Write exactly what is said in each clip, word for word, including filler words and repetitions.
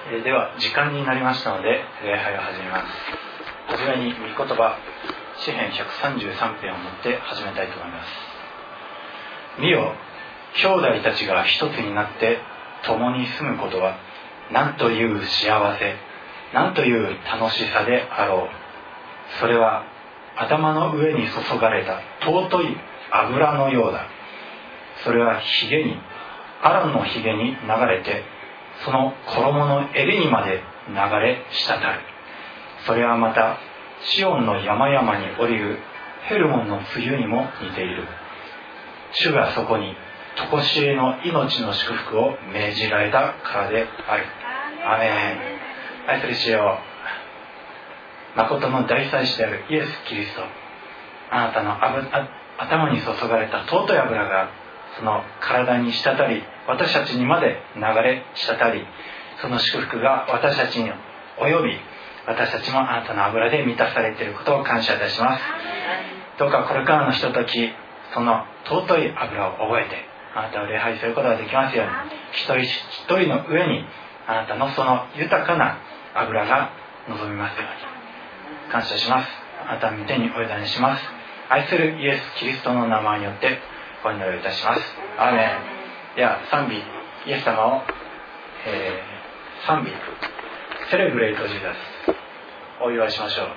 えー、では時間になりましたので礼拝を始めます。はじめに御言葉詩編ひゃくさんじゅうさん編を持って始めたいと思います。見よ、兄弟たちが一つになって共に住むことはなんという幸せ、なんという楽しさであろう。それは頭の上に注がれた尊い油のようだ。それはひげに、アランのひげに流れて、その衣の襟にまで流れ滴る。それはまたシオンの山々に降りるヘルモンの梅雨にも似ている。主がそこに常しえの命の祝福を命じられたからである。アメン。愛する主よ、誠の大祭司であるイエス・キリスト、あなたの頭に注がれた尊い油がその体に滴り、私たちにまで流れ滴り、その祝福が私たちに及び、私たちもあなたの油で満たされていることを感謝いたします。どうかこれからのひととき、その尊い油を覚えてあなたを礼拝することができますように、一人一人の上にあなたのその豊かな油が望みますように感謝します。あなたの御手にお委ねします。愛するイエス・キリストの名前によってお祈りいたします。アーメン。では賛美、イエス様を、えー、賛美セレブレイトジーザスお祝いしましょう。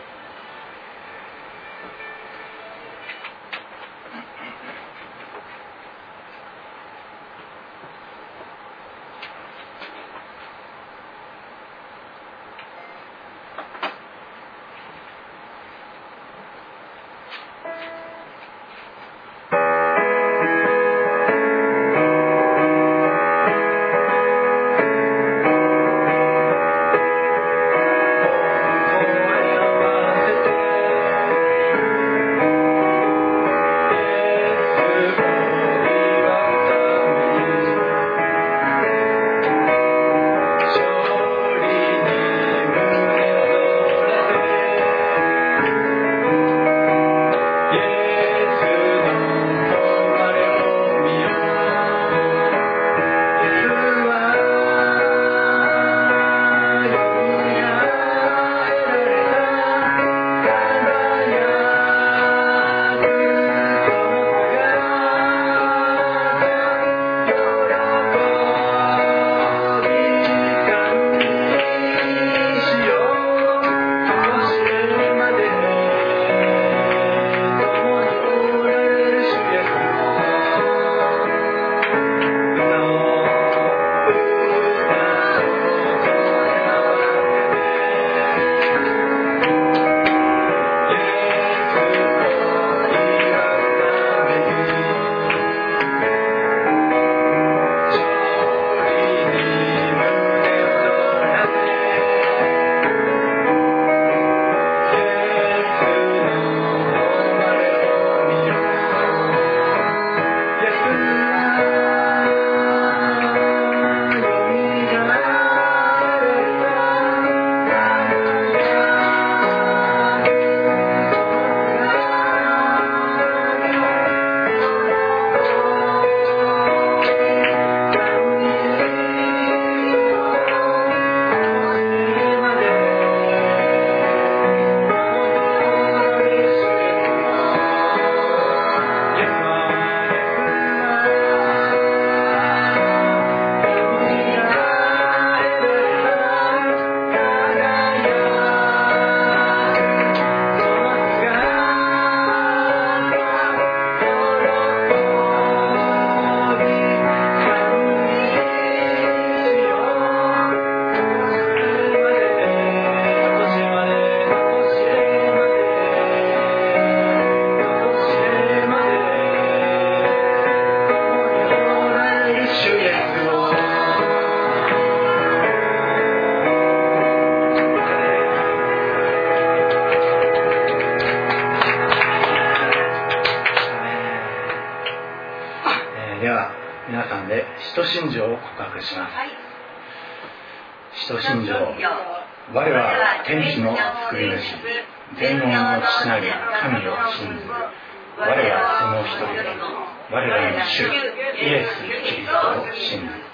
使徒信条を告白します。使徒信条、我は天地の作り主、全能の父なる神を信ずる。我はその一人で、我らの主イエス・キリストを信ずる。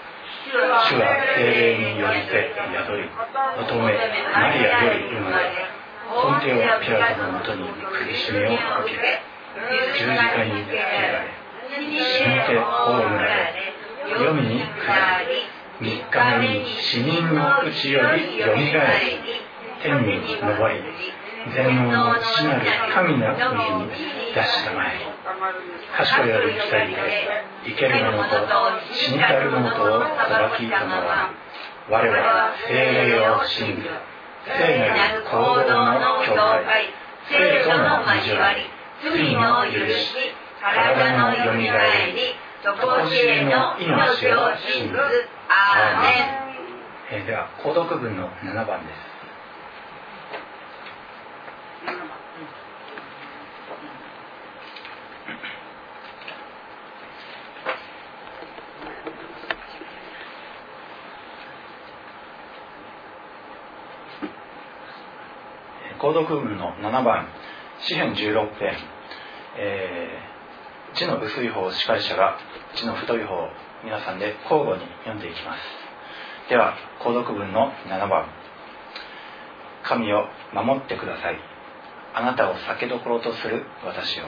主は聖霊によりて宿り、乙女マリアより生まれ、ポンテオピラトのもとに苦しみを受け、十字架につけられ、死んで葬られ、黄泉に下り、三日目に死人のうちよりよみがえり、天に昇り、全能の父なる神の右に出したまえり、賢より来たりで生ける者と死にたる者とを裁きたまわ。我は聖霊を信ず、聖なる行動の教会、聖との交わり、罪の許し、体のよみがえり、常しえの命を信ず。アーメン。えー、では購読文のななばんです。購読文のななばん、詩編じゅうろく編、えー、字の薄い方を司会者が、字の太い方を皆さんで交互に読んでいきます。では購読文のななばん、神を守ってください。あなたを酒どころとする私を。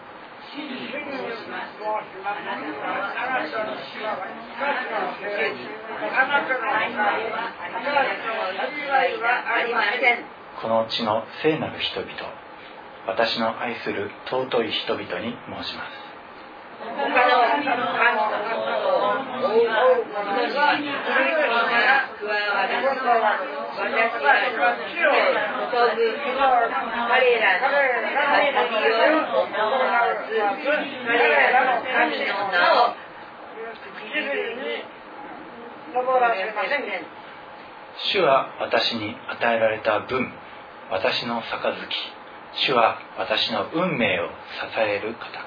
この地の聖なる人々、私の愛する尊い人々に申します。主は私に与えられた分、私の杯、主は私の運命を支える方。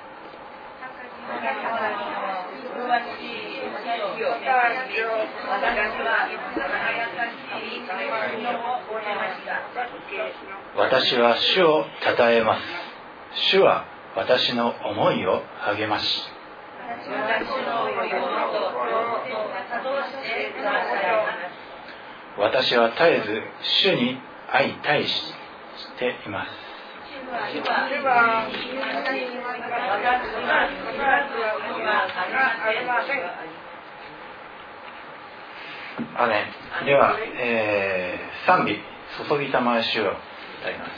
私は主をたたえます。主は私の思いを励まし、私は絶えず主に相対しています。アメン。では、えー、賛美注ぎたまえ主を歌います。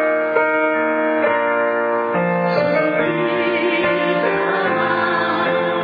「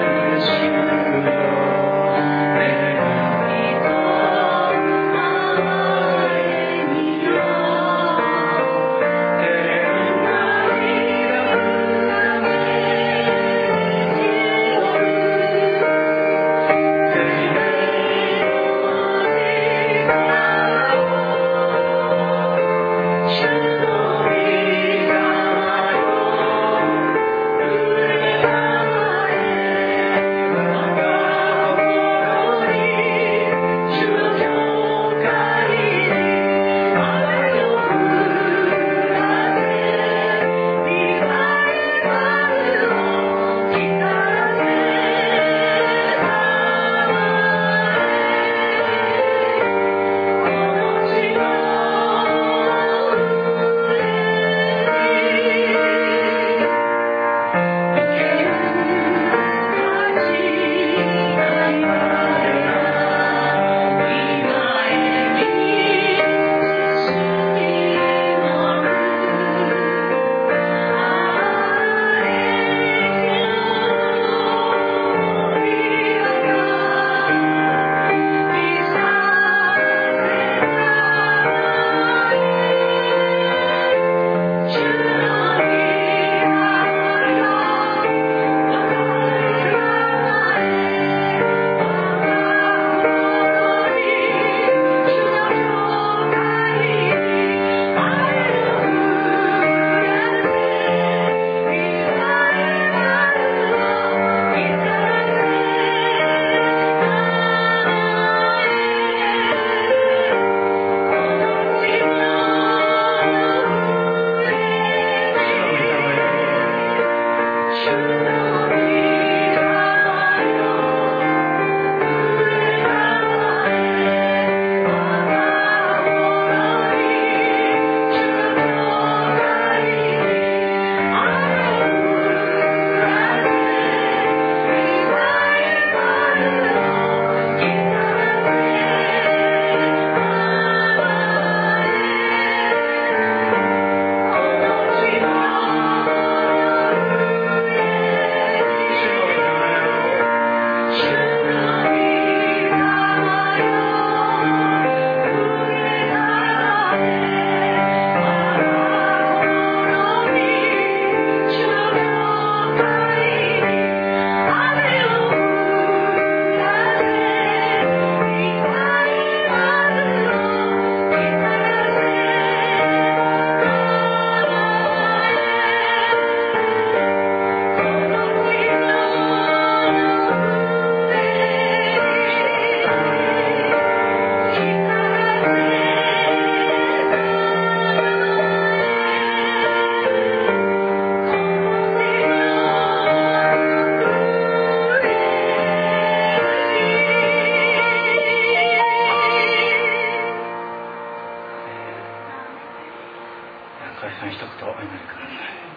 解散一言お祈りくださ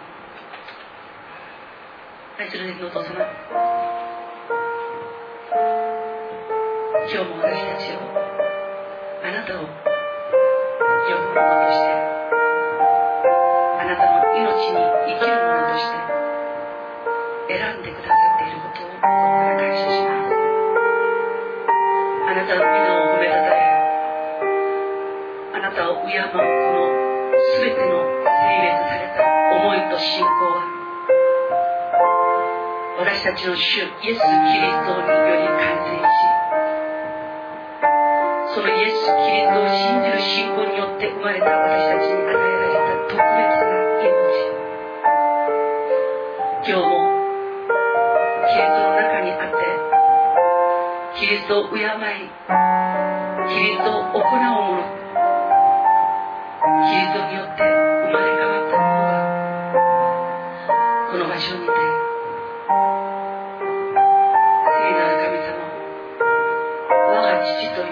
い。 愛する天のお父様、今日も私たちをあなたを呼ぶものとして、あなたの命に生きるものとして選んでくださっていることを心から感謝します。あなたの皆を褒めたたえ、あなたを敬うこのすべての性別された思いと信仰は、私たちの主イエス・キリストにより完成し、そのイエス・キリストを信じる信仰によって生まれた私たちに与えられた特別な命。今日もキリストの中にあってキリストを敬い、キリストを行うもの、キリストによって生まれ変わったものがこの場所にて、聖なる神様、我が父と呼び、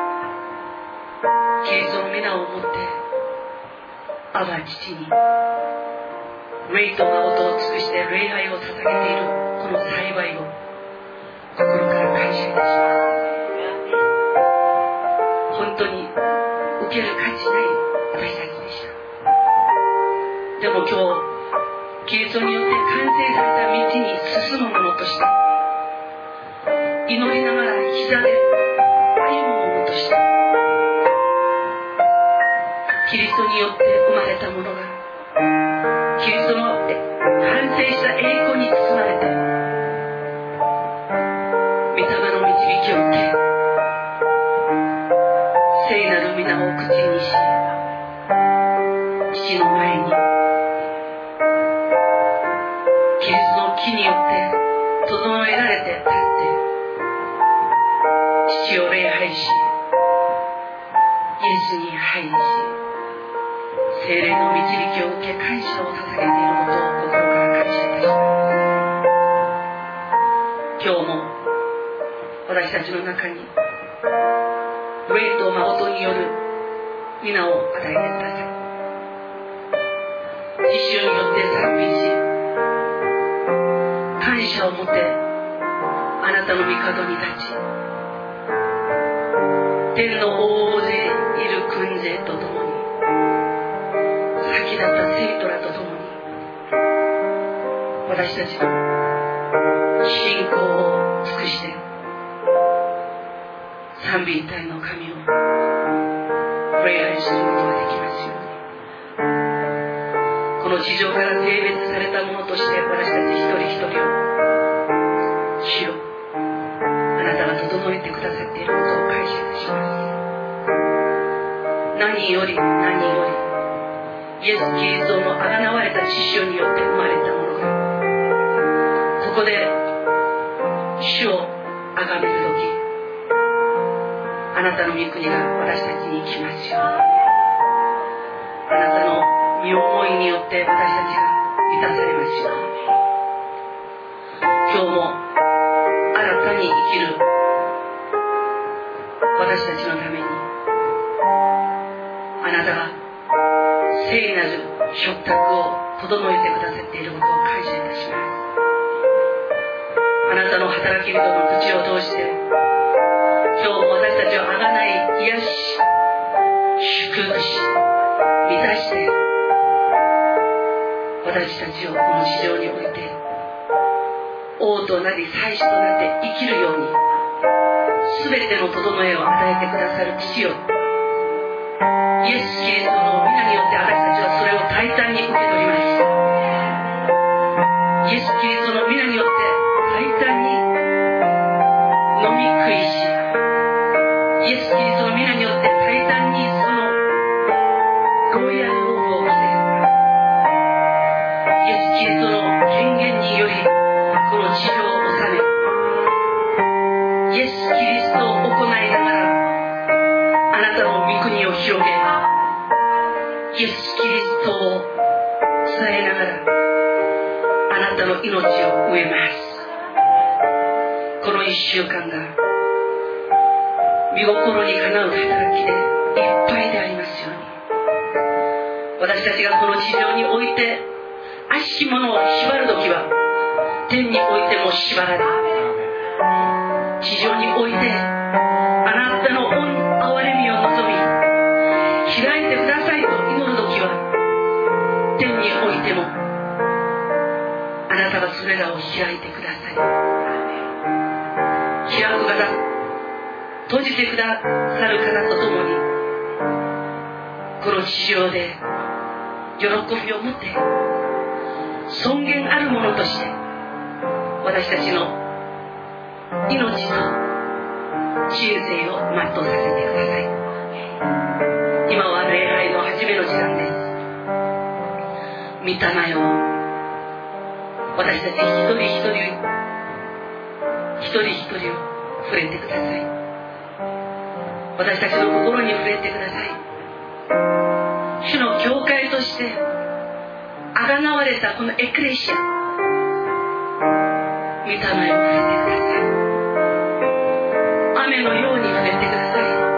キリストの皆をもってアバ父に霊と誠を尽くして礼拝を捧げているこの幸いを心から感謝いたします。本当に受ける価値ない私たちでした。でも今日キリストによって完成された道に進む者として、祈りながら膝で歩む者として、キリストによって生まれたものがキリストの完成した栄光に包まれて、御霊の導きを受け、聖なる皆を口にし、父の前にキリストの木によって整えられて立って父を礼拝し、イエスに拝し、聖霊の導きを受け感謝を捧げていることを心から感謝いたします。今日も私たちの中に霊と誠による皆を与えてください。実習によって賛美し、感謝を持ってあなたの御門に立ち、天の大勢いる訓勢とともに、先立った生徒らとともに、私たちの信仰を尽くして賛美一体の神を礼拝することができますように。この地上から性別されたものとして私たち一人一人を主よ、あなたが整えてくださっていることを感謝いたします。何より何よりイエス・キリストのあがなわれた血潮によって生まれたものが、ここで主をあがめるとき、あなたの御国が私たちに来ますように。あなたの御思いによって私たちが満たされますように。今日も新たに生きる私たちのために、あなたが聖なる食卓を整えてくださっていることを感謝いたします。あなたの働き人の口を通して、今日も私たちをあがない、癒し、祝福し、満たして、私たちをこの地上において王となり祭司となって生きるように、全ての整えを与えてくださる父よ、イエス・キリストの皆によって私たちはそれを大胆に受け取ります。イエス・キリストの皆によって大胆に飲み食いし、イエス・キリストの皆によって大胆にそのロイヤルローブを着て、イエス・キリストの権限によりこの地上を治め、イエス・キリストを行いながらあなたの御国を広げ、イエス・キリストを伝えながらあなたの命を植えます。この一週間が御心にかなう働きでいっぱいでありますように。 私たちがこの地上において悪しきものを縛るときは天においても縛られ、地上においてあなたの恩憐れみを望み開いてくださいと祈るときは天においてもあなたがそれらを開いてください。開く方、閉じてくださる方とともにこの地上で喜びを持って尊厳あるものとして私たちの命と人生を全うさせてください。今は礼拝の初めの時間です。御霊よ、私たち一人一人一人一人を触れてください。私たちの心に触れてください。主の教会としてあがなわれたこのエクレシア、御霊を触れてください。雨のように触れてください。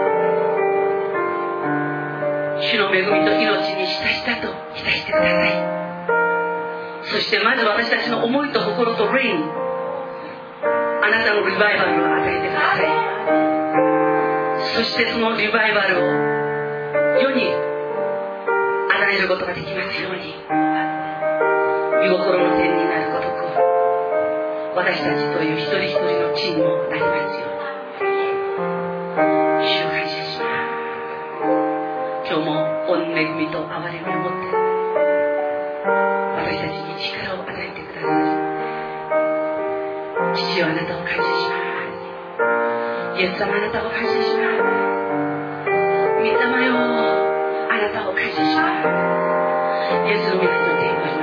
主の恵みと命にひたひたと浸してください。そしてまず私たちの思いと心と霊にあなたのリバイバルを与えてください。そしてそのリバイバルを世に与えることができますように、御心の点になることく私たちという一人一人の地にもなりますように。主を感謝します。今日も御恵みと憐れみを持って私たちに力を与えてくださる父よ、あなたを感謝します。イエス様、あなたを感謝します。御霊よ、あなたを感謝します。イエスの皆によって祈ります。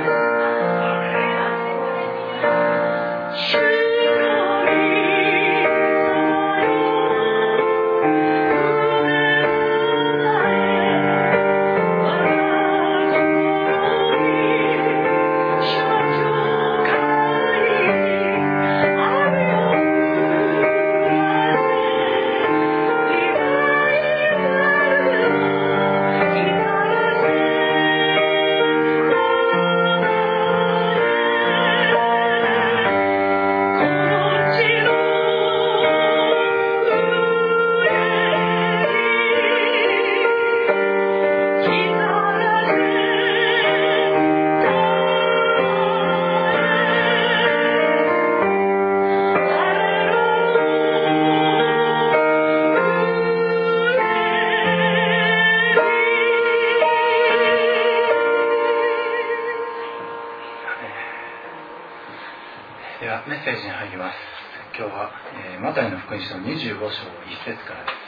にじゅうご章いっ節からです。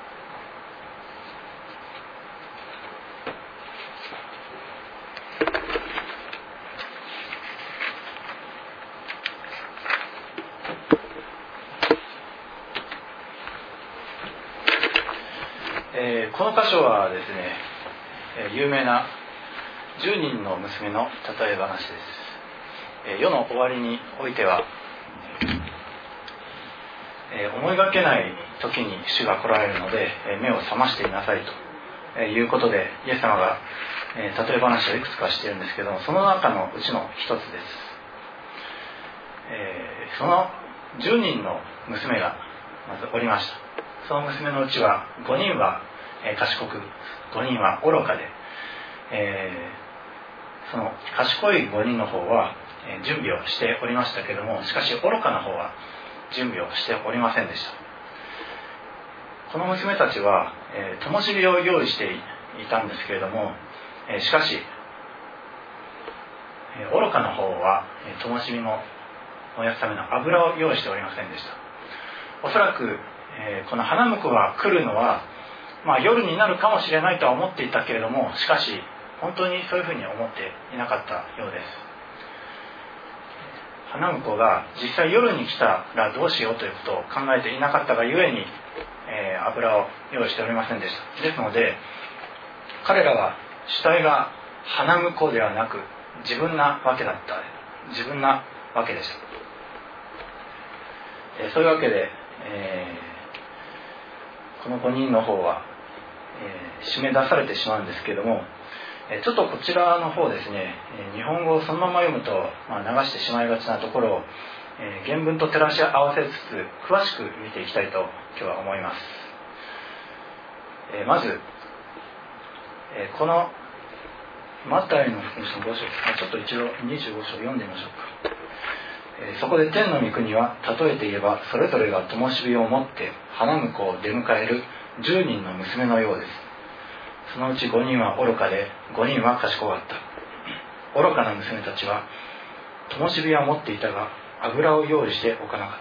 えー、この箇所はですね、えー、有名なじゅうにんの娘の例え話です。えー、世の終わりにおいてはえー、思いがけない時に主が来られるので、えー、目を覚ましていなさいということでイエス様が、えー、例え話をいくつかしているんですけども、その中のうちの一つです。えー、そのじゅうにんの娘がまずおりました。その娘のうちはごにんは、えー、賢く、ごにんは愚かで、えー、その賢いごにんの方は、えー、準備をしておりましたけども、しかし愚かな方は準備をしておりませんでした。この娘たちは、えー、灯火を用意していたんですけれども、えー、しかし、えー、愚かな方は、えー、灯火の燃やすための油を用意しておりませんでした。おそらく、えー、この花婿が来るのは、まあ、夜になるかもしれないとは思っていたけれども、しかし本当にそういうふうに思っていなかったようです。花婿が実際夜に来たらどうしようということを考えていなかったがゆえに、えー、油を用意しておりませんでした。ですので彼らは主体が花婿ではなく自分なわけだった自分なわけでした。えー、そういうわけで、えー、このごにんの方は、えー、締め出されてしまうんですけれども、 ちょっとこちらの方ですね、日本語をそのまま読むと、まあ、流してしまいがちなところを原文と照らし合わせつつ詳しく見ていきたいと今日は思います。まずこのマタイの福音書のご章、ちょっと一度にじゅうご章読んでみましょうか。そこで天の御国は例えて言えば、それぞれが灯火を持って花婿を出迎えるじゅうにんの娘のようです。そのうちごにんは愚かでごにんは賢かった。愚かな娘たちは灯火は持っていたが油を用意しておかなかった。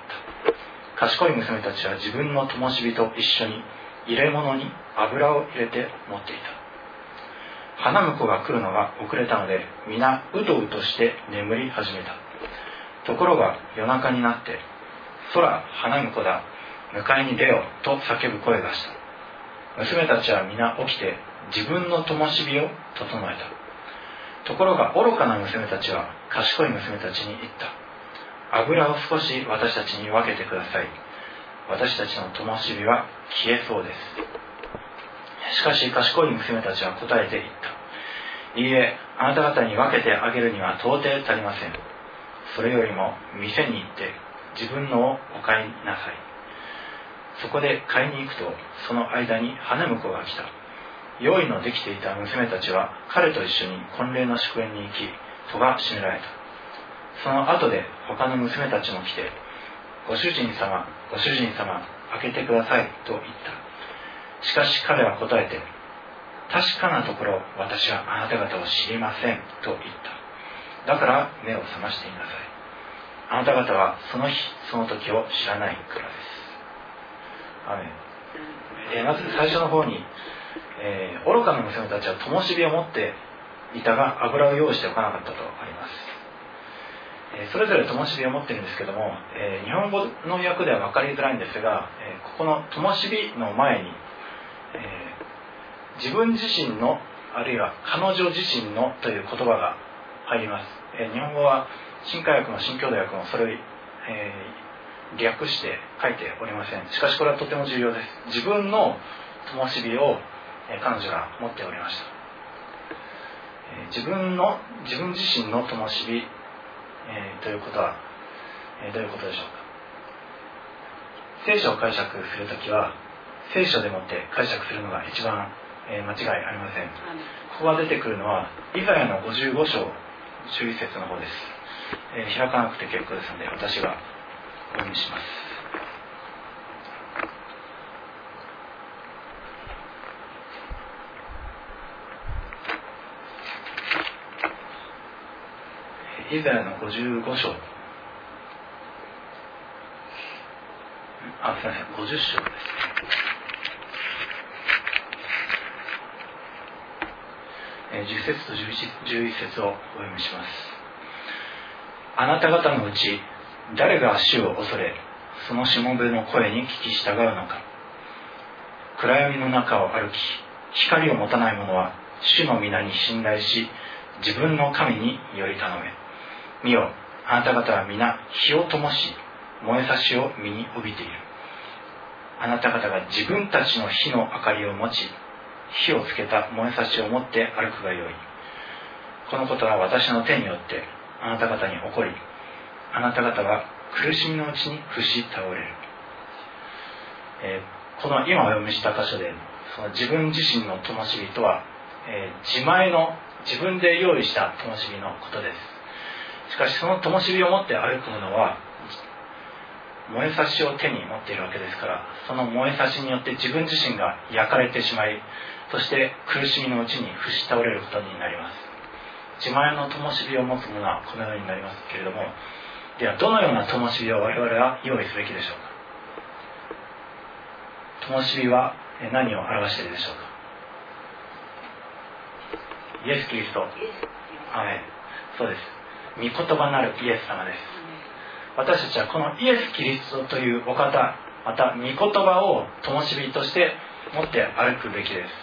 賢い娘たちは自分の灯火と一緒に入れ物に油を入れて持っていた。花婿が来るのが遅れたので、皆うとうとして眠り始めた。ところが夜中になって、空、花婿だ、迎えに出よと叫ぶ声がした。娘たちは皆起きて自分の灯火を整えた。ところが愚かな娘たちは賢い娘たちに言った。油を少し私たちに分けてください。私たちの灯火は消えそうです。しかし賢い娘たちは答えて言った。いいえ、あなた方に分けてあげるには到底足りません。それよりも店に行って自分のをお買いなさい。そこで買いに行くと、その間に花婿が来た。用意のできていた娘たちは彼と一緒に婚礼の祝宴に行き、戸が閉められた。その後で他の娘たちも来て、ご主人様、ご主人様、開けてくださいと言った。しかし彼は答えて、確かなところ私はあなた方を知りませんと言った。だから目を覚ましていなさい。あなた方はその日その時を知らないからです。アメン。えー、まず最初の方に、えー、愚かな娘たちは灯火を持っていたが油を用意しておかなかったとあります。えー、それぞれ灯火を持っているんですけども、えー、日本語の訳では分かりづらいんですが、えー、ここの灯火の前に、えー、自分自身のあるいは彼女自身のという言葉が入ります。えー、日本語は新海訳も新共同訳もそれを、えー、略して書いておりません。しかしこれはとても重要です。自分の灯火を、えー、彼女が持っておりました。えー、自分の自分自身の灯火、えー、ということは、えー、どういうことでしょうか。聖書を解釈するときは聖書でもって解釈するのが一番、えー、間違いありません。ここが出てくるのはイザヤのごじゅうご章じゅういち節の方です。えー、開かなくて結構ですので私がお読みします。イザヤのごじゅうご章、あ、すみません、ごじゅっ章ですね。じゅっ節とじゅういち節をお読みします。あなた方のうち誰が主を恐れ、そのしもべの声に聞き従うのか。暗闇の中を歩き、光を持たない者は主の皆に信頼し、自分の神により頼め。見よ、あなた方は皆火を灯し、燃えさしを身に帯びている。あなた方が自分たちの火の明かりを持ち、火をつけた燃えさしを持って歩くがよい。このことは私の手によってあなた方に起こり、あなた方は苦しみのうちに伏し倒れる。えー、この今お読みした箇所で、その自分自身の灯火とは、えー、自前の自分で用意した灯火のことです。しかしその灯火を持って歩く者は燃えさしを手に持っているわけですから、その燃えさしによって自分自身が焼かれてしまい、そして苦しみのうちに伏し倒れることになります。自前の灯火を持つ者はこのようになりますけれども、ではどのような灯火を我々は用意すべきでしょうか。灯火は何を表しているでしょうか。イエス・キリスト。はい、そうです。御言葉なるイエス様です。私たちはこのイエス・キリストというお方、また御言葉を灯火として持って歩くべきです。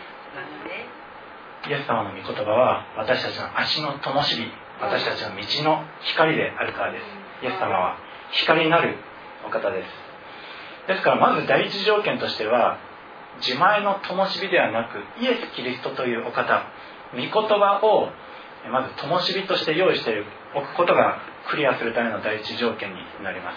イエス様の御言葉は私たちの足の灯火、私たちの道の光であるからです。イエス様は光なるお方です。ですからまず第一条件としては、自前の灯火ではなくイエス・キリストというお方、 御言葉をまず灯火として用意しておくことがクリアするための第一条件になります。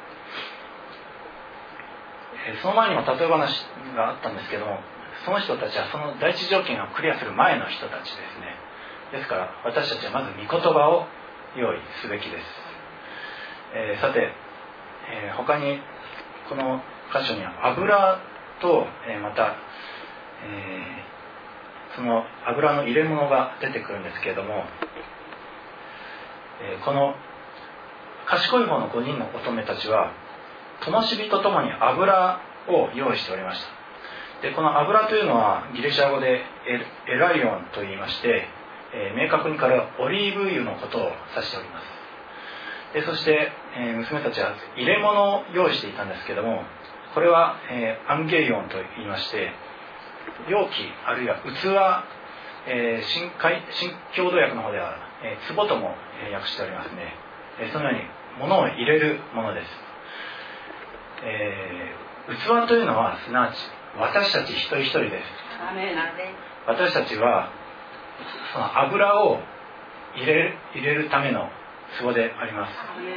その前にも例え話があったんですけども、その人たちはその第一条件をクリアする前の人たちですね。ですから私たちはまず御言葉を用意すべきです。えー、さて、えー、他にこの箇所には油と、えー、また、えー、その油の入れ物が出てくるんですけれども、えー、この賢い方のごにんの乙女たちは灯火とともに油を用意しておりました。でこの油というのはギリシャ語でエライオンと言いまして、えー、明確にこれはオリーブ油のことを指しております。でそして、えー、娘たちは入れ物を用意していたんですけども、これは、えー、アンゲリオンと言いまして、容器あるいは器、えー、新海新郷土訳の方では、えー、壺とも、えー、訳しておりますね。えー、そのように物を入れるものです。えー、器というのはすなわち私たち一人一人です。私たちはその油を入れる、入れるための壺であります。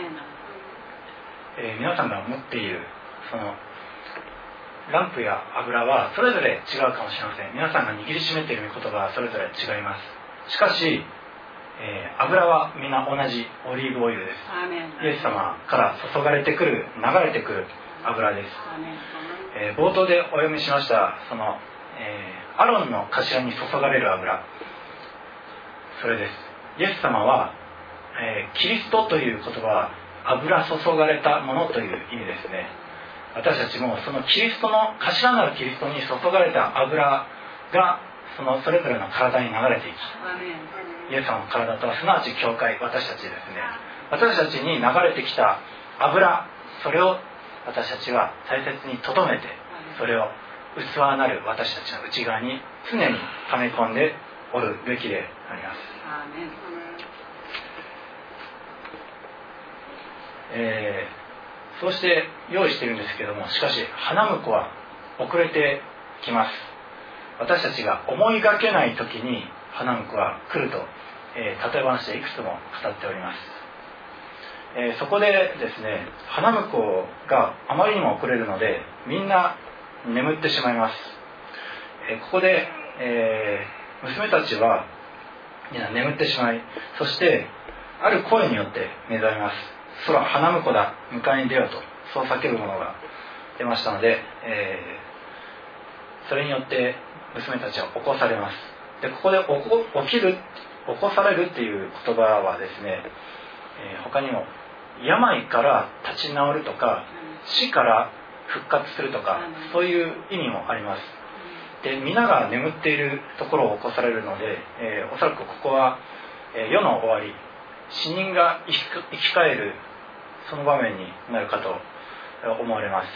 えー、皆さんが持っているそのランプや油はそれぞれ違うかもしれません。皆さんが握りしめている言葉はそれぞれ違います。しかし、えー、油は皆同じオリーブオイルです。イエス様から注がれてくる、流れてくる油です。えー、冒頭でお読みしましたその、えー、アロンの頭に注がれる油、それです。イエス様は、えー、キリストという言葉は油注がれたものという意味ですね。私たちもそのキリストの頭なるキリストに注がれた油がそのそれぞれの体に流れていき、イエス様の体とはすなわち教会、私たちですね。私たちに流れてきた油、それを私たちは大切に留めて、それを器なる私たちの内側に常に溜め込んでおるべきであります。えー、そうして用意しているんですけども、しかし花婿は遅れてきます。私たちが思いがけない時に花婿は来ると、えー、例え話でいくつも語っております。えー、そこでですね、花婿があまりにも遅れるのでみんな眠ってしまいます。えー、ここで、えー、娘たちは眠ってしまい、そしてある声によって目覚めます。空、花婿だ、迎えに出ようと、そう叫ぶ者が出ましたので、えー、それによって娘たちは起こされます。でここで起こ起きる、起こされるっていう言葉はですね、えー、他にも病から立ち直るとか、死から復活するとか、そういう意味もあります。で皆が眠っているところを起こされるので、えー、おそらくここは、えー、世の終わり、死人が生き、生き返るその場面になるかと思われます。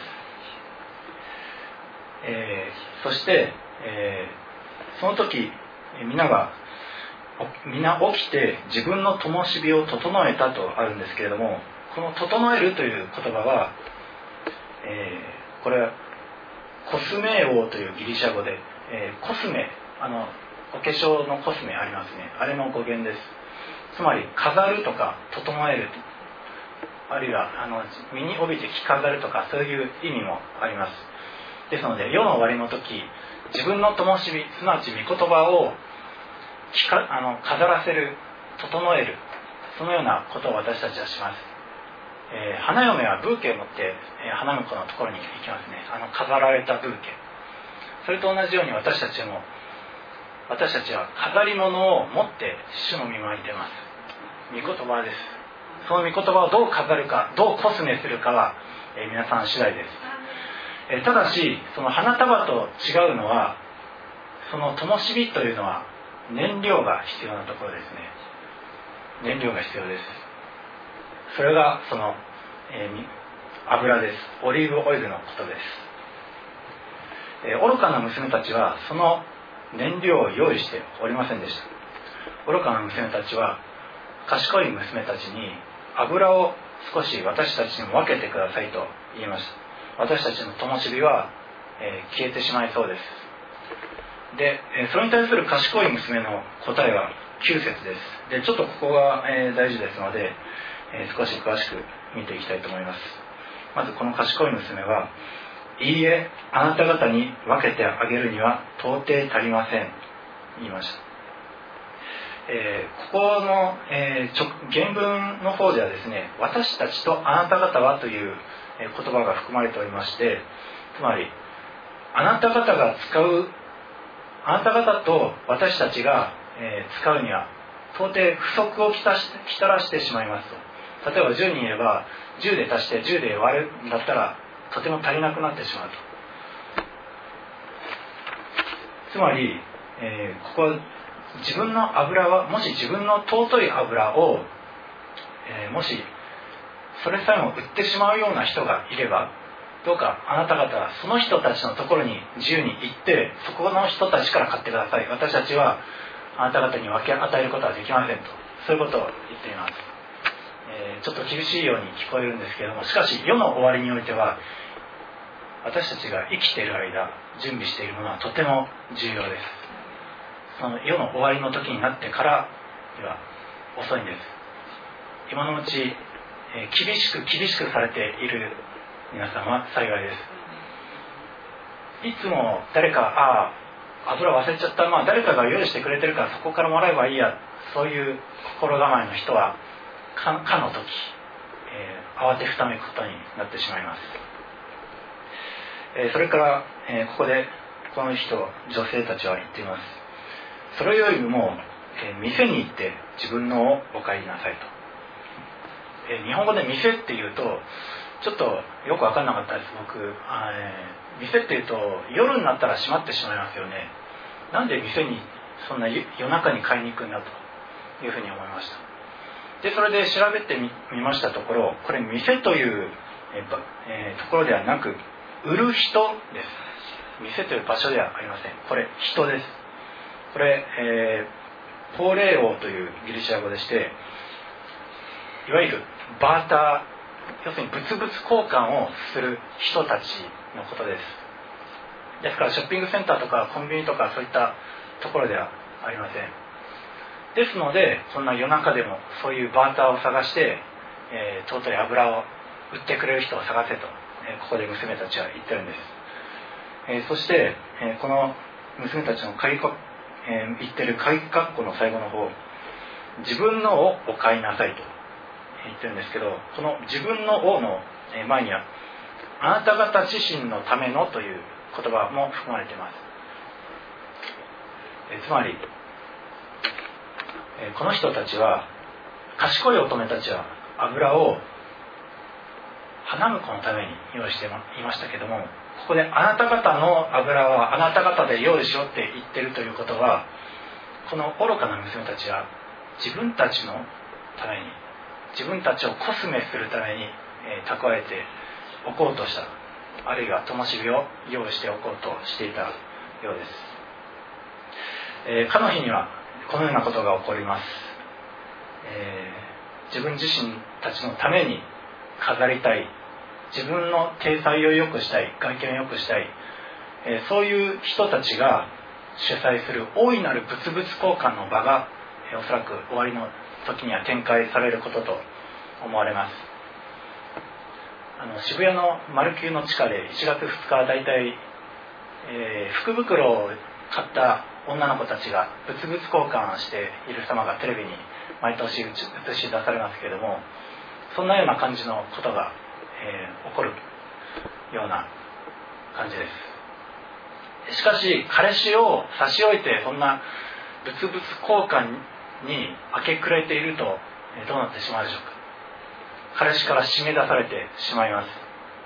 えー、そして、えー、その時皆が皆起きて自分の灯火を整えたとあるんですけれども、この整えるという言葉は、えー、これはコスメ王というギリシャ語で、えー、コスメ、あのお化粧のコスメありますね、あれの語源です。つまり飾るとか整える、あるいはあの身に帯びて着飾るとか、そういう意味もあります。ですので世の終わりの時、自分の灯火、すなわち御言葉をかあの飾らせる、整える、そのようなことを私たちはします。えー、花嫁はブーケを持って、えー、花婿のところに行きますね。あの飾られたブーケ。それと同じように私たちも私たちは飾り物を持って主の御前に出ます。御言葉です。その御言葉をどう飾るか、どうコスメするかは、えー、皆さん次第です。えー、ただしその花束と違うのは、その灯火というのは燃料が必要なところですね。燃料が必要です。それがその、えー、油です。オリーブオイルのことです。えー、愚かな娘たちはその燃料を用意しておりませんでした。愚かな娘たちは賢い娘たちに油を少し私たちにも分けてくださいと言いました。私たちの灯火は、えー、消えてしまいそうです。 でそれに対する賢い娘の答えはきゅう節です。でちょっとここが大事ですので少し詳しく見ていきたいと思います。まずこの賢い娘は、いいえ、あなた方に分けてあげるには到底足りません、言いました。えー、ここの、えー、原文の方ではですね、私たちとあなた方はという言葉が含まれておりまして、つまりあなた方が使うあなた方と私たちが、えー、使うには到底不足をきたし、きたらしてしまいますと。例えばじゅうにんいればじゅうで足してじゅうで割るんだったらとても足りなくなってしまうと。つまり、えー、ここは自分の油は、もし自分の尊い油を、えー、もしそれさえも売ってしまうような人がいれば、どうかあなた方はその人たちのところに自由に行って、そこの人たちから買ってください。私たちはあなた方に分け与えることはできませんと、そういうことを言っています。えー、ちょっと厳しいように聞こえるんですけれども、しかし世の終わりにおいては、私たちが生きている間準備しているものはとても重要です。その世の終わりの時になってからでは遅いんです。今のうち、えー、厳しく厳しくされている皆さんは幸いです。いつも誰か、ああ油忘れちゃった、まあ誰かが用意してくれてるからそこからもらえばいいや、そういう心構えの人はか, かの時、えー、慌てふためくことになってしまいます。えー、それから、えー、ここでこの人女性たちは言っています。それよりも、えー、店に行って自分のをお買いなさいと。えー、日本語で店っていうとちょっとよく分かんなかったです。僕、あ、えー、店っていうと夜になったら閉まってしまいますよね。なんで店にそんな夜中に買いに行くんだというふうに思いました。でそれで調べて み, みましたところ、これ店という、えー、ところではなく売る人です。店という場所ではありません。これ人です。これ、えー、ポーレオというギリシャ語でして、いわゆるバーター、要するに物々交換をする人たちのことです。ですからショッピングセンターとかコンビニとかそういったところではありません。ですので、そんな夜中でもそういうバーターを探して、えー、尊い油を売ってくれる人を探せと、えー、ここで娘たちは言ってるんです。えー、そして、えー、この娘たちの鍵か、えー、言ってる鍵括弧の最後の方、自分のをお買いなさいと言ってるんですけど、この自分のをの前にはあなた方自身のためのという言葉も含まれています。えー、つまりこの人たちは、賢い乙女たちは油を花婿のために用意していましたけども、ここであなた方の油はあなた方で用意しろって言ってるということは、この愚かな娘たちは自分たちのために、自分たちをコスメするために、えー、蓄えておこうとした、あるいは灯火を用意しておこうとしていたようです。えー、かの日にはこのようなことが起こります。えー、自分自身たちのために飾りたい、自分の体裁を良くしたい、外見を良くしたい、えー、そういう人たちが主催する大いなる物々交換の場が、えー、おそらく終わりの時には展開されることと思われます。あの渋谷のマルキューの地下でいちがつふつか、だいたい、えー、福袋を買った女の子たちが物々交換している様がテレビに毎年映し出されますけれども、そんなような感じのことが、えー、起こるような感じです。しかし彼氏を差し置いてそんな物々交換に明け暮れていると、えー、どうなってしまうでしょうか。彼氏から締め出されてしまいます。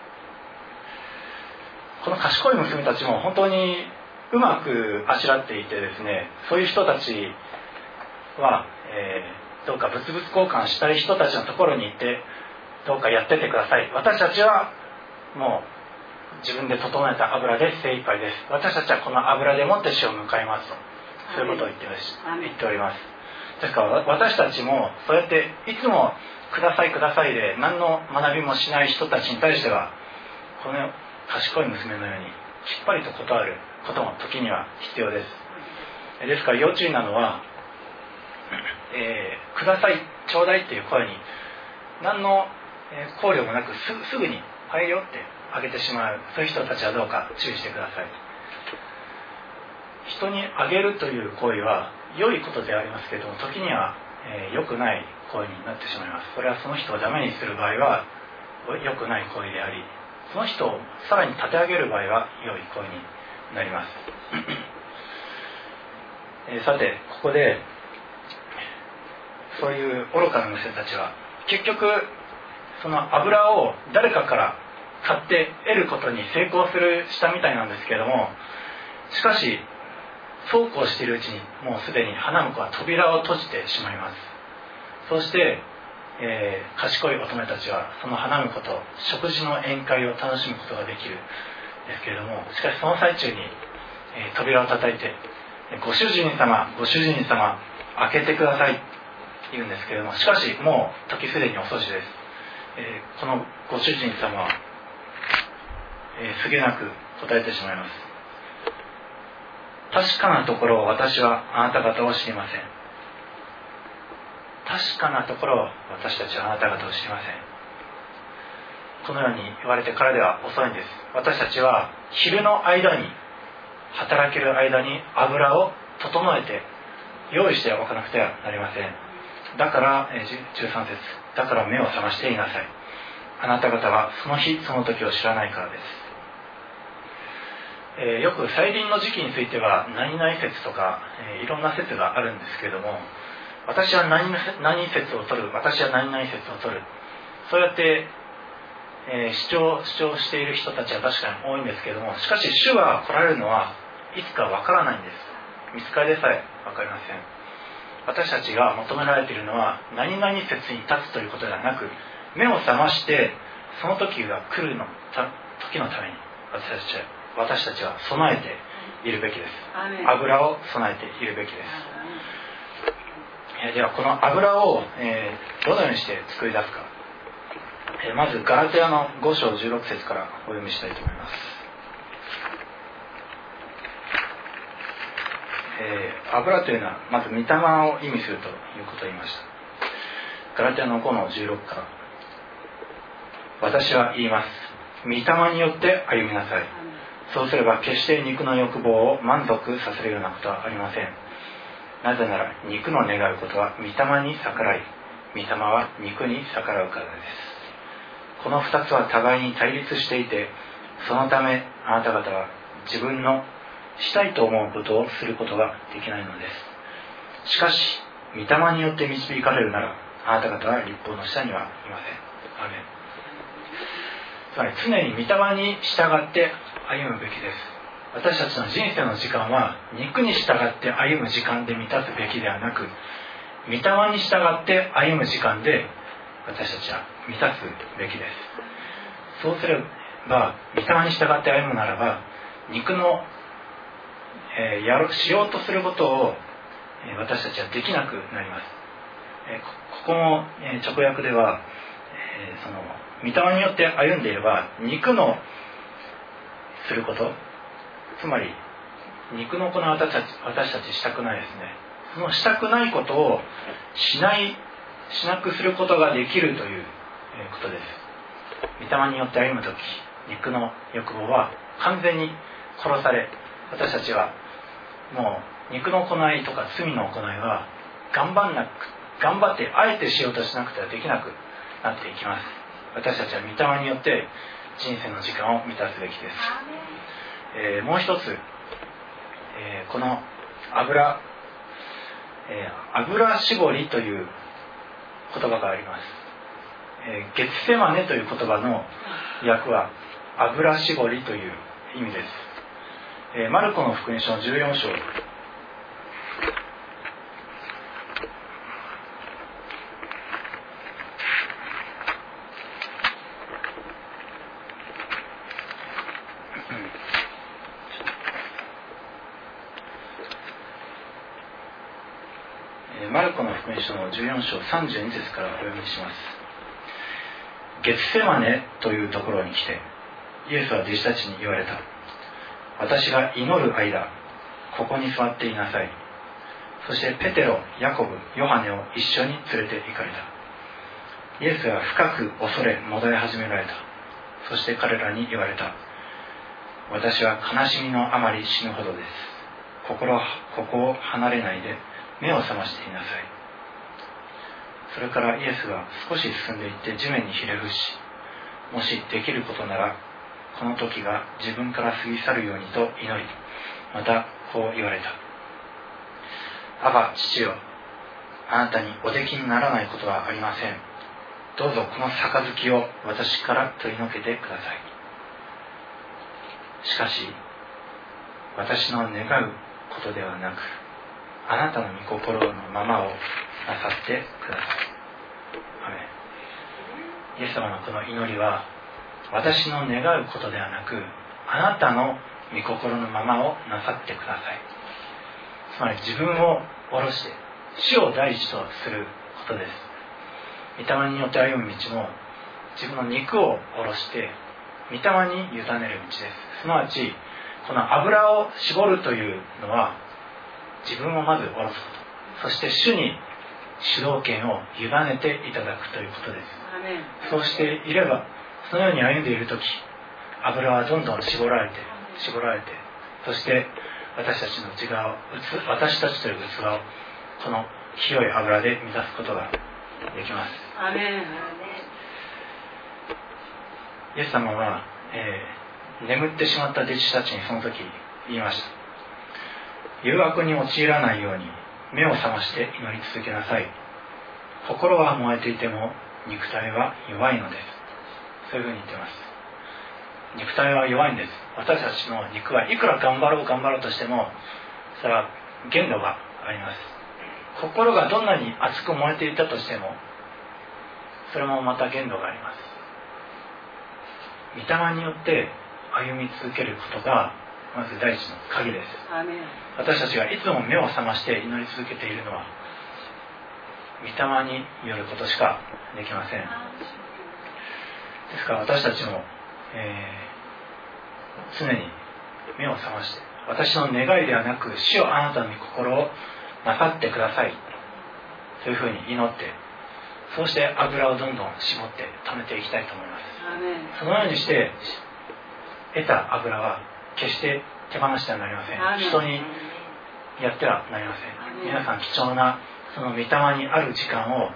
この賢い娘たちも本当にうまくあしらっていてですね、そういう人たちは、えー、どうか物々交換したい人たちのところに行ってどうかやっててください。私たちはもう自分で整えた油で精一杯です。私たちはこの油でもって死を迎えますと、そういうことを言って言っております。ですから私たちもそうやっていつもくださいくださいで何の学びもしない人たちに対しては、この賢い娘のようにきっぱりと断ることも時には必要です。ですから要注意なのは、えー、ください、ちょうだいっていう声に何の考慮もなく す, すぐにはいよってあげてしまう、そういう人たちはどうか注意してください。人にあげるという行為は良いことでありますけれども、時には、えー、良くない行為になってしまいます。それはその人をダメにする場合は良くない行為であり、その人をさらに立て上げる場合は良い行為になります。えー、さてここでそういう愚かな娘たちは結局その油を誰かから買って得ることに成功するしたみたいなんですけれども、しかしそうこうしているうちにもうすでに花婿は扉を閉じてしまいます。そして、えー、賢い乙女たちはその花婿と食事の宴会を楽しむことができるんですけれども、しかしその最中に、えー、扉を叩いて、ご主人様ご主人様開けてくださいって言うんですけれども、しかしもう時すでに遅しです。えー、このご主人様は、えー、すげなく答えてしまいます。確かなところを私はあなた方を知りません。確かなところを私たちはあなた方を知りません。このように言われてからでは遅いんです。私たちは昼の間に、働ける間に油を整えて用意しておかなくてはなりません。だからじゅうさん節、だから目を覚ましていなさい。あなた方はその日その時を知らないからです。えー、よく再臨の時期については何々説とか、えー、いろんな説があるんですけれども、私は何々説を取る、私は何々説を取る、そうやって、えー、主張主張している人たちは確かに多いんですけれども、しかし主が来られるのはいつかわからないんです。見つかりでさえわかりません。私たちが求められているのは何々説に立つということではなく、目を覚ましてその時が来るの時のために私たちは私たちは備えているべきです。油を備えているべきです。えー、ではこの油を、えー、どのようにして作り出すか、えー、まずガラテヤのご章じゅうろく節からお読みしたいと思います。えー、油というのはまず御霊を意味するということを言いました。ガラテヤのごのじゅうろくから、私は言います。御霊によって歩みなさい。そうすれば決して肉の欲望を満足させるようなことはありません。なぜなら肉の願うことは御霊に逆らい、御霊は肉に逆らうからです。この二つは互いに対立していて、そのためあなた方は自分のしたいと思うことをすることができないのです。しかし御霊によって導かれるなら、あなた方は律法の下にはいません。アーメン。つまり常に御霊に従って歩むべきです。私たちの人生の時間は肉に従って歩む時間で満たすべきではなく、御霊に従って歩む時間で私たちは満たすべきです。そうすれば御霊に従って歩むならば、肉の、えー、やろしようとすることを、えー、私たちはできなくなります。えー、こ, ここも、えー、直訳では、えー、その御霊によって歩んでいれば肉のすること、つまり肉の行いを私たち、私たちしたくないですね。そのしたくないことをしないしなくすることができるということです。御霊によって歩むとき、肉の欲望は完全に殺され、私たちはもう肉の行いとか罪の行いは頑張んなく頑張ってあえてしようとしなくてはできなくなっていきます。私たちは御霊によって人生の時間を満たすべきです。えー、もう一つ、えー、この油、えー、油絞りという言葉があります。えー、ゲツセマネという言葉の訳は油絞りという意味です。えー、マルコの福音書のじゅうよん章、マルコの福音書のじゅうよん章さんじゅうに節からお読みします。ゲツセマネというところに来て、イエスは弟子たちに言われた。 私が祈る間、ここに座っていなさい。そしてペテロ、ヤコブ、ヨハネを一緒に連れて行かれた。イエスは深く恐れ戻り始められた。そして彼らに言われた。私は悲しみのあまり死ぬほどです。心、ここを離れないで目を覚ましていなさい。それからイエスが少し進んでいって地面にひれ伏し、もしできることならこの時が自分から過ぎ去るようにと祈り、またこう言われた。アバ父よ、あなたにおできにならないことはありません。どうぞこの杯を私から取り除けてください。しかし私の願うことではなく、あなたの御心のままをなさってください。アメン。イエス様のこの祈りは、私の願うことではなく、あなたの御心のままをなさってください。つまり自分を下ろして死を第一とすることです。御霊によって歩む道も、自分の肉を下ろして御霊に委ねる道です。すなわちこの油を絞るというのは、自分をまず下ろすこと、そして主に主導権を委ねていただくということです。そうしていれば、そのように歩んでいるとき、油はどんどん絞られて絞られて、そして私たちの内側を、私たちという器をこの清い油で満たすことができます。 アメン。 イエス様は、えー、眠ってしまった弟子たちにその時言いました。誘惑に陥らないように目を覚まして祈り続けなさい。心は燃えていても肉体は弱いのです。そういうふうに言っています。肉体は弱いんです。私たちの肉はいくら頑張ろう頑張ろうとしても、それは限度があります。心がどんなに熱く燃えていたとしても、それもまた限度があります。御霊によって歩み続けることがまず第一の鍵です。私たちがいつも目を覚まして祈り続けているのは、御霊によることしかできません。ですから私たちも、えー、常に目を覚まして、私の願いではなく、主よあなたの御心をなさってください、そういうふうに祈って、そうして油をどんどん絞って溜めていきたいと思います。そのようにして得た油は決して手放してはなりません。人にやってはなりません。皆さん貴重なその御霊にある時間を、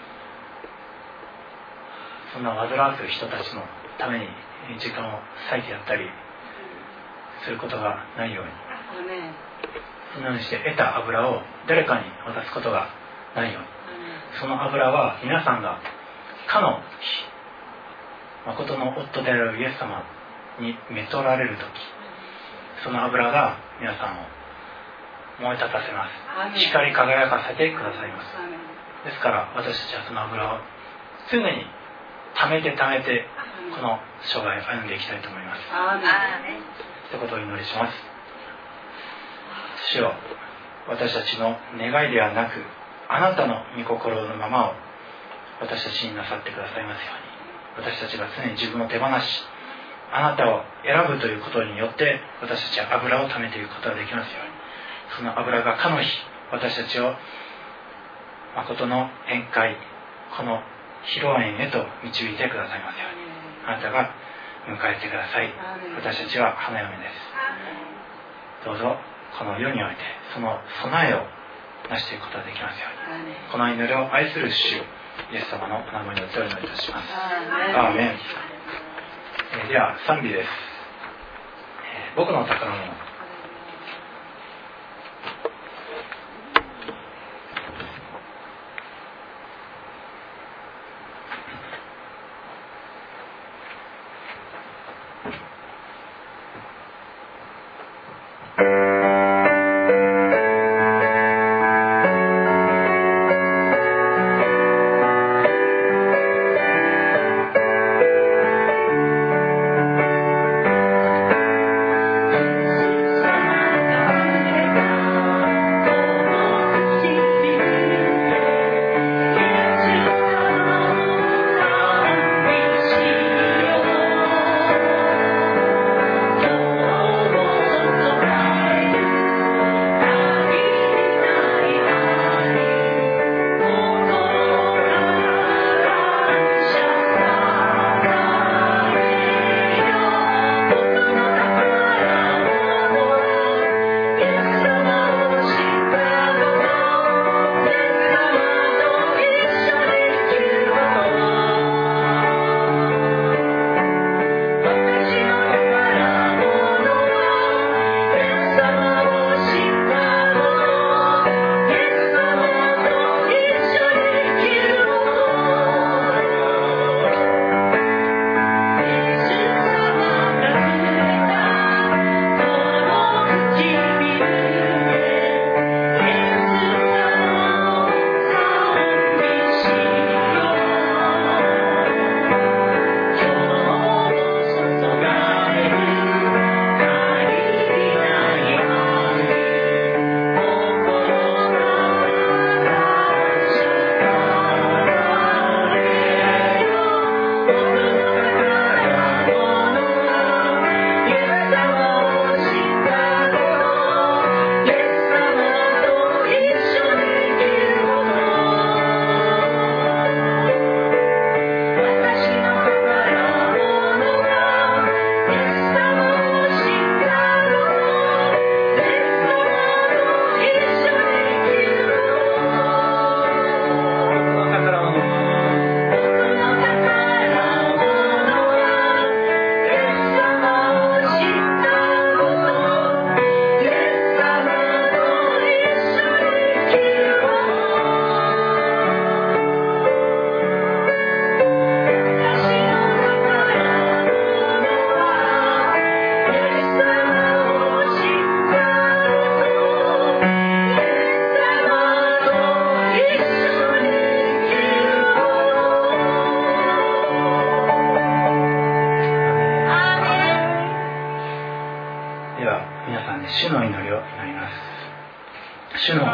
そんな煩わす人たちのために時間を割いてやったりすることがないように、そのようにして得た油を誰かに渡すことがないように、その油は皆さんがかの誠の夫であるイエス様にめとられるとき、その油が皆さんを燃え立たせます。光り輝かせてくださいます。ですから私たちはその油を常に溜めて溜めて、この生涯を歩んでいきたいと思います。ということをお祈りします。主よ、私たちの願いではなく、あなたの御心のままを私たちになさってくださいますように、私たちが常に自分を手放し、あなたを選ぶということによって私たちは油を溜めていくことができますように、その油がかの日私たちを誠の宴会、この披露宴へと導いてくださいますように、あなたが迎えてください。私たちは花嫁です。どうぞこの世においてその備えを成していくことができますように、この祈りを愛する主イエス様のお名前によってお祈りいたします。アーメン。えー、では賛美です。えー、僕の宝物。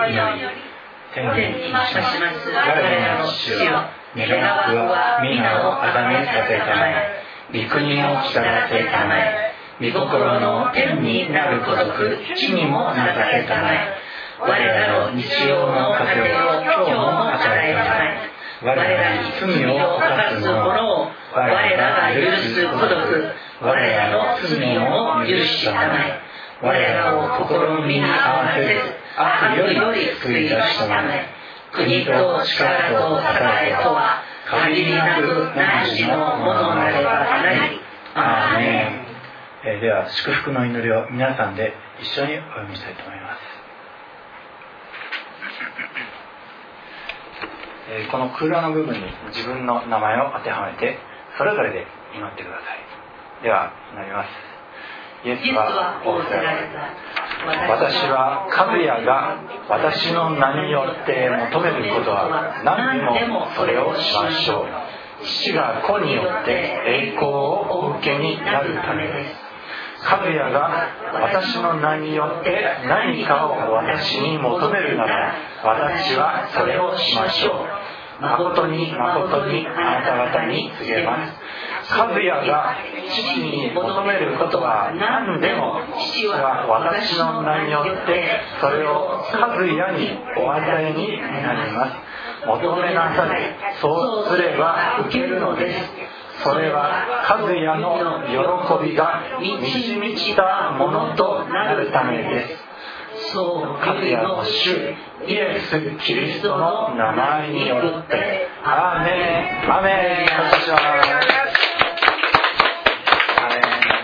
より天にまします我らの主よ、願わくは皆をあがめさせたまえ、御国を来たらせたまえ、御心の天になるごとく地にもなさせたまえ、我らの日曜の糧を今日も与えたまえ、我らに罪を犯す者を我らが許すごとく我らの罪を許したまえ、我らを試みに合わせず悪より救い出したまえ、国と力と栄えとは限りなく汝のものなればなり。アーメン。 えー、では祝福の祈りを皆さんで一緒にお読みしたいと思います。えー、この空欄の部分に自分の名前を当てはめてそれぞれで祈ってください。では祈ります。イエスは仰せられた。私は神谷が私の名によって求めることは何でもそれをしましょう。父が子によって栄光をお受けになるためです。神谷が私の名によって何かを私に求めるなら私はそれをしましょう。誠に誠にあなた方に告げます。神谷が父に求めることは何でも父は私の名によってそれを神谷にお与えになります。求めなさい。そうすれば受けるのです。それは神谷の喜びが満ち満ちたものとなるためです。そう神谷の主イエス・キリストの名前によってアーメン。アーメン。感謝します。アーメン。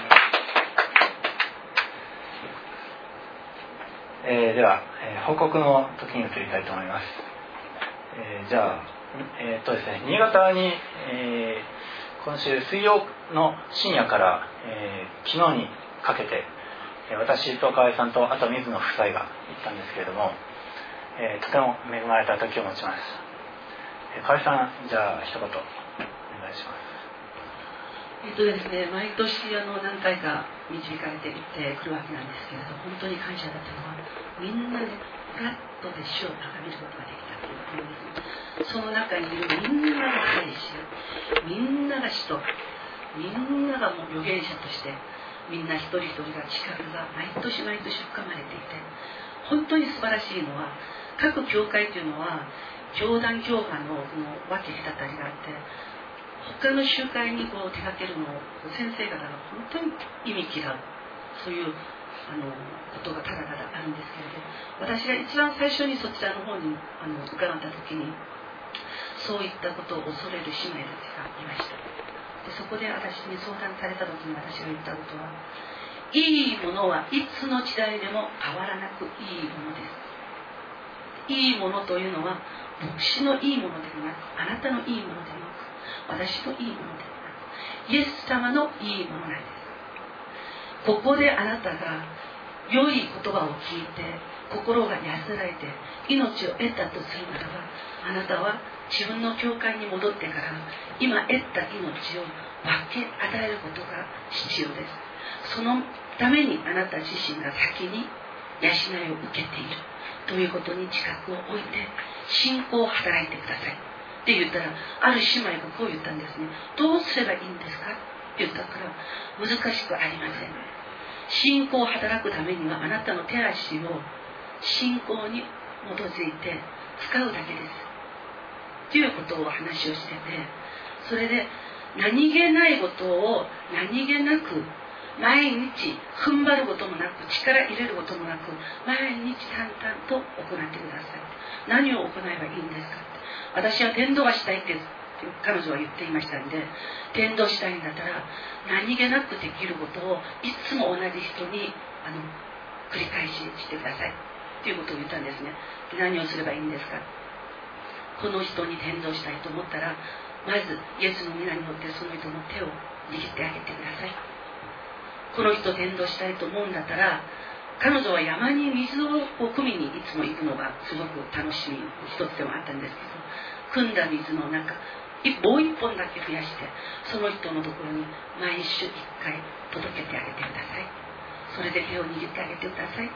えー、では、えー、報告の時に移りたいと思います。えー、じゃあ、えー、っとですね、新潟に、えー、今週水曜の深夜から、えー、昨日にかけて私と河合さんとあと水野夫妻が行ったんですけれども、えー、とても恵まれた時を持ちました。えー、河合さん、じゃあ一言お願いします。 えっとですね、毎年あの何回か導かれていってくるわけなんですけれど、本当に感謝だったのはみんなでフラットで主を高めることができたということです。その中にいるみんなが祭司、みんなが使徒、みんながもう預言者としてみんな一人一人が資格が毎年毎年深まれていて、本当に素晴らしいのは各教会というのは教団教派のこの分け隔たりがあって、他の集会にこう手掛けるのを先生方が本当に意味嫌う、そういうあのことがただただあるんですけれど、私が一番最初にそちらの方にあの伺った時にそういったことを恐れる姉妹たちがいました。でそこで私に相談された時に私が言ったことは、いいものはいつの時代でも変わらなくいいものです。いいものというのは牧師のいいものではなく、あなたのいいものではなく、私のいいものではなく、イエス様のいいものなんです。ここであなたが良い言葉を聞いて心が安らいで命を得たとするならば、あなたは自分の教会に戻ってから今得た命を分け与えることが必要です。そのためにあなた自身が先に養いを受けているということに自覚を置いて信仰を働いてくださいって言ったら、ある姉妹がこう言ったんですね。どうすればいいんですかって言ったから、難しくありません。信仰を働くためにはあなたの手足を信仰に基づいて使うだけですということを話をしてて、それで何気ないことを何気なく毎日踏ん張ることもなく力入れることもなく毎日淡々と行ってください。何を行えばいいんですかって、私は伝道がしたいって彼女は言っていましたんで、伝道したいんだったら何気なくできることをいつも同じ人にあの繰り返ししてくださいということを言ったんですね。で何をすればいいんですか。この人に伝道したいと思ったら、まずイエスの皆によってその人の手を握ってあげてください。この人伝道したいと思うんだったら、彼女は山に水を汲みにいつも行くのがすごく楽しみ一つでもあったんですけど、汲んだ水の中もう一本だけ増やしてその人のところに毎週一回届けてあげてください。それで手を握ってあげてください。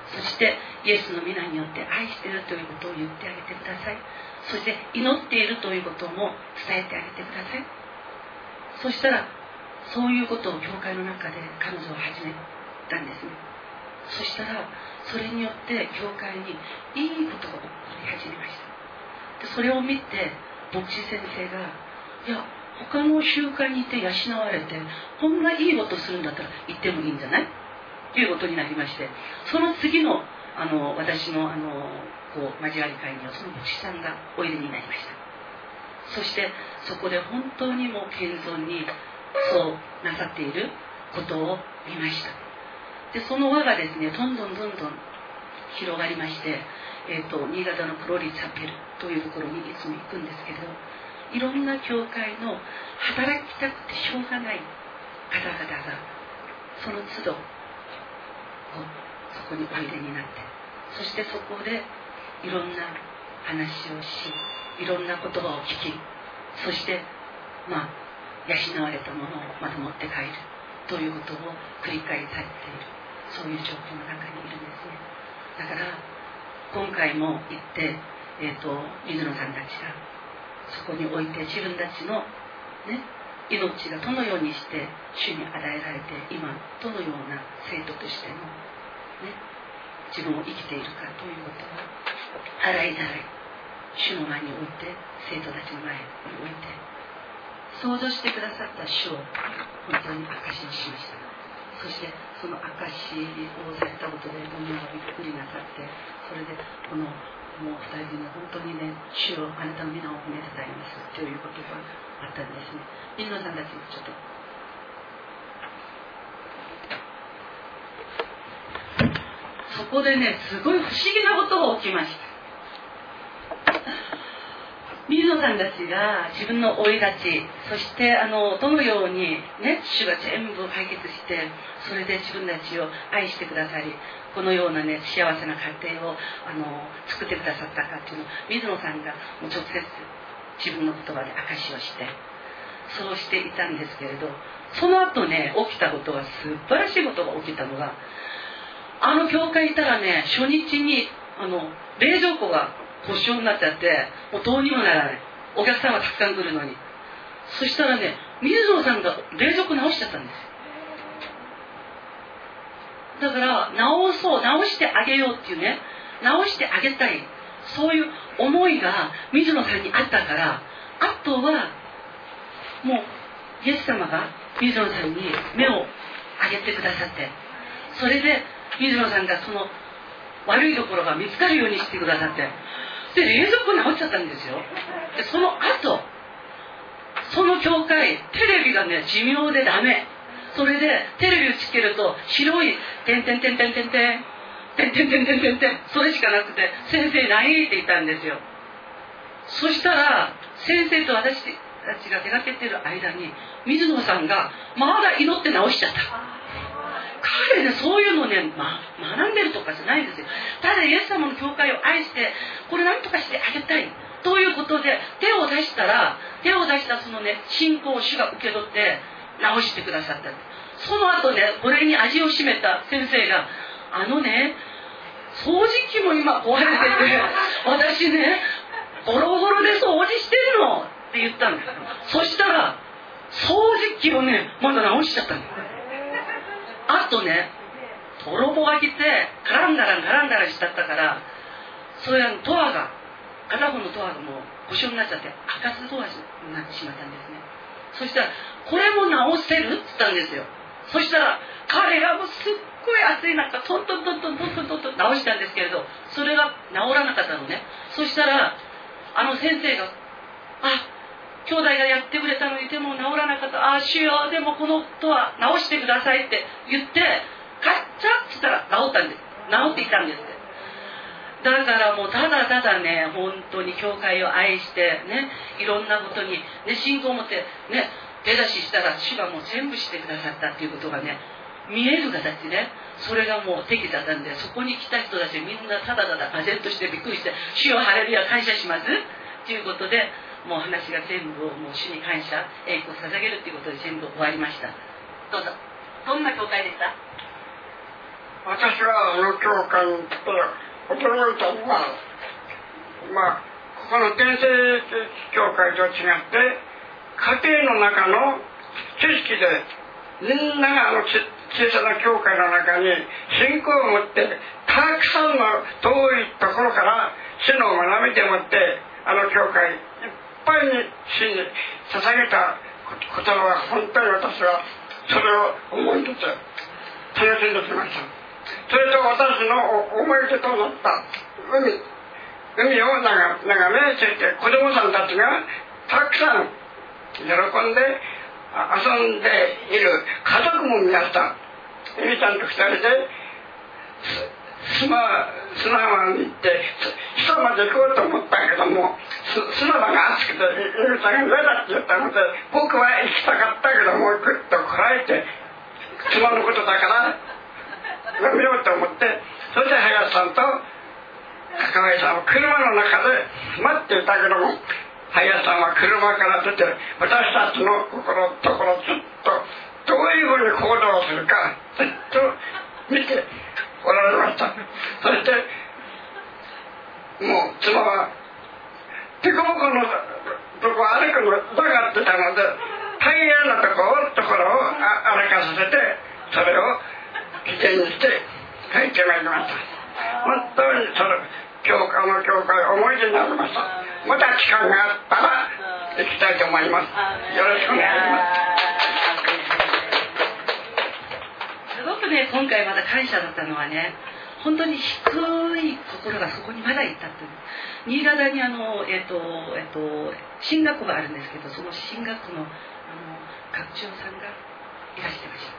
そしてイエスの皆によって愛しているということを言ってあげてください。そして祈っているということも伝えてあげてください。そしたらそういうことを教会の中で彼女は始めたんですね。そしたらそれによって教会にいいことが起こり始めました。でそれを見て牧師先生が、いや他の集会にいて養われてこんないいことするんだったら行ってもいいんじゃないということになりまして、その次のあの私のあのこう交わり会にはその牧師さんがおいでになりました。そしてそこで本当にもう謙遜にそうなさっていることを見ました。でその輪がですねどんどんどんどん広がりまして、えー、と新潟のクロリチャペルというところにいつも行くんですけれど、いろんな教会の働きたくてしょうがない方々がその都度そこにおいでになって、そしてそこでいろんな話をし、いろんな言葉を聞き、そしてまあ養われたものをまた持って帰るということを繰り返されている、そういう状況の中にいるんですね。だから今回も行って、えー、と水野さんたちがそこに置いて自分たちの、ね、命がどのようにして主に与えられて今どのような生徒としての、ね、自分を生きているかということを洗いざらい主の前に置いて、生徒たちの前に置いて想像してくださった主を本当に証しにしました。そしてその証しをされたことでみんながびっくりなさって、それでこのもう二人で本当にね、主よあなたの皆を褒めたたえますということがあったんですね。水野さんたちもちょっとそこでね、すごい不思議なことが起きました。水野さんたちが自分の生い立ち、そしてあのどのようにね、主が全部解決して、それで自分たちを愛してくださり、このようなね幸せな家庭をあの作ってくださったかっていうのを水野さんがもう直接自分の言葉で証しをして、そうしていたんですけれど、その後ね起きたことが素晴らしいことが起きたのが、あの教会いたらね、初日にあの冷蔵庫が故障になっちゃって、もうどうにもならない。お客さんがたくさん来るのに。そしたらね、水野さんが冷蔵庫直しちゃったんです。だから直そう、直してあげようっていうね、直してあげたい、そういう思いが水野さんにあったから、あとはもうイエス様が水野さんに目を上げてくださって、それで水野さんがその悪いところが見つかるようにしてくださって、で冷蔵庫直っちゃったんですよ。でその後その教会テレビがね寿命でダメ。それでテレビをつけると白い点々点々点々点々点々点々点、それしかなくて、先生ないって言ったんですよ。そしたら先生と私たちが出かけてる間に水野さんがまだ祈って直しちゃった。彼ね、そういうのね、ま、学んでるとかじゃないんですよ。ただイエス様の教会を愛して、これ何とかしてあげたいということで手を出したら、手を出したそのね信仰を主が受け取って直してくださった。その後ね、これに味を占めた先生が、あのね掃除機も今壊れてて、私ねボロボロで掃除してるのって言ったんです。そしたら掃除機をねまだ直しちゃったんです。あとね、泥棒が来てカランダランカランダランしちゃったから、それはドアが片方のドアがもう故障になっちゃって開かずドアになってしまったんですね。そしたらこれも直せるって言ったんですよ。そしたら彼がもうすっごい暑い中トントントントントントントントン直したんですけれど、それが治らなかったのね。そしたらあの先生が、あ、兄弟がやってくれたのにでも治らなかった、ああ主よでもこのドア直してくださいって言ってカッチャッつったら治ったんです。治っていたんです。だからもうただただね、本当に教会を愛してね、いろんなことに、ね、信仰を持ってね手出ししたら主がもう全部してくださったっていうことがね見える形で、それがもう適だったんで、そこに来た人たちみんなただただ唖然としてびっくりして、主よハレルヤ感謝しますっていうことで、もう話が全部をもう主に感謝栄光を捧げるっていうことで全部終わりました。どうぞ。どんな教会でした？ 私はあの教会に来て驚いたのは、まあここの天聖教会と違って家庭の中の知識でみんながあの小さな教会の中に信仰を持ってたくさんの遠いところから主の学びでもってあの教会いっぱいに主に捧げたことは本当に私はそれを思い出て楽しんできました。それと私の思い出となった海海を眺め、そして子供さんたちがたくさん喜んで遊んでいる家族も見ました。エミちゃんと二人で砂浜に行って下まで行こうと思ったけども砂場が熱くてエミちゃんが嫌だって言ったので僕は行きたかったけどもうぐっとこらえて妻のことだからやめようと思って、そして林さんと赤林さんは車の中で待っていたけども林さんは車から出て私たちの心ところずっとどういうふうに行動するかずっと見ておられました。そしてもう妻は凸凹のとこ歩くのだがってたので平らなところところを歩かさせてそれを起点にして帰ってまいりました。本当にその教会の教会思い出になりました。また期間があったら行きたいと思います。よろしくお願いします。 すごくね、今回また感謝だったのはね、本当に低い心がそこにまだ行ったっていう。新潟にあの、えっとえっと、進学校があるんですけど、その進学校の、あの学長さんがいらしてました。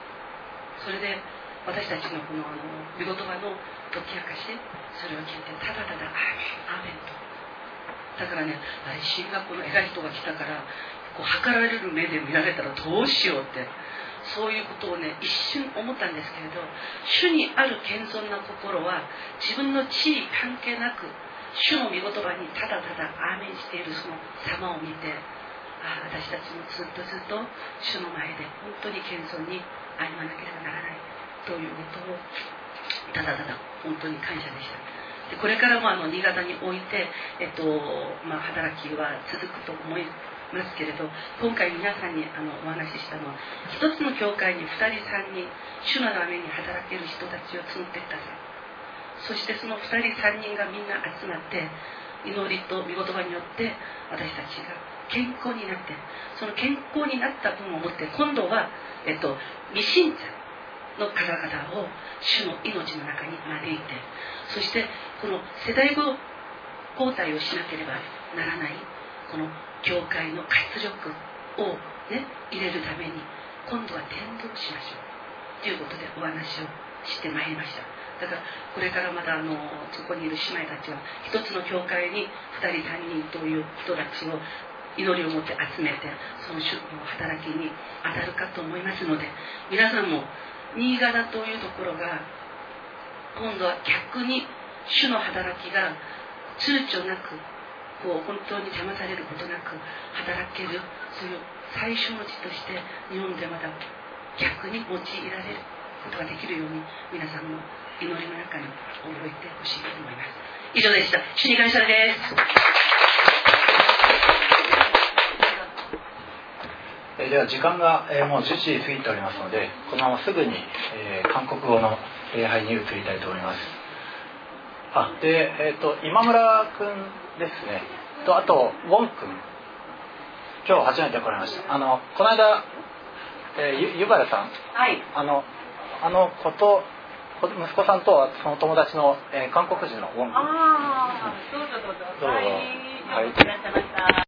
それで私たちのこのあの御言葉の解き明かし、それを聞いてただただアーメンアーメンと。だからね、あれ進学校の偉い人が来たからこう測られる目で見られたらどうしようって、そういうことをね一瞬思ったんですけれど、主にある謙遜な心は自分の地位関係なく主の御言葉にただただアーメンしているその様を見て、ああ私たちもずっとずっと主の前で本当に謙遜に歩まなければならないということをただただ本当に感謝でした。でこれからもあの新潟において、えっとまあ、働きは続くと思いますけれど、今回皆さんにあのお話ししたのは一つの教会にふたりさんにん主のために働ける人たちを募ってください。そしてそのふたりさんにんがみんな集まって祈りと御言葉によって私たちが健康になって、その健康になった分をもって今度は、えっと、未信者の方々を主の命の中に招いて、そしてこの世代交代をしなければならないこの教会の活力を、ね、入れるために今度は伝道しましょうということでお話をしてまいりました。だからこれからまたあのそこにいる姉妹たちは一つの教会にふたりさんにんという人たちを祈りを持って集めてその主の働きに当たるかと思いますので、皆さんも新潟というところが今度は逆に主の働きが躊躇なくこう本当に邪魔されることなく働ける、そういう最初の地として日本でまた逆に用いられることができるように皆さんの祈りの中に覚えてほしいと思います。以上でした。主に感謝です。 では時間が、えー、もうじゅうじ過ぎておりますので、このまますぐに、えー、韓国語の礼拝に移りたいと思います。あで、えー、と今村君ですねと、あとウォン君、今日初めて来られました。あのこの間、えー、ゆ, ゆばらさん、 はい、 あのあの子と息子さんとその友達の、えー、韓国人のウォン君。 ああ、どうぞどうぞ。 どうぞ。はい。 いらっしゃいました。